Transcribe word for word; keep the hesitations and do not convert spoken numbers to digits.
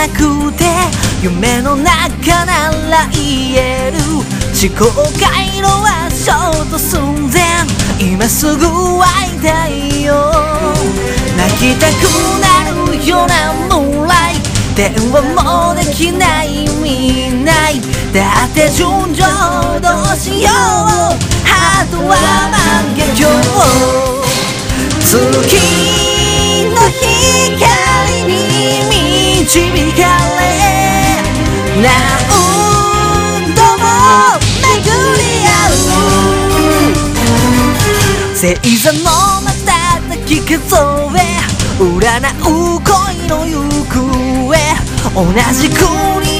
なくて夢の中なら言える。思考回路はショート寸前、今すぐ会いたいよ。泣きたくなるようなムーンライト、電話もできないみない。だって純情どうしよう、ハートは万華鏡。月の光に導かれ何度も巡り合う。星座の瞬き数え占う恋の行方、同じ国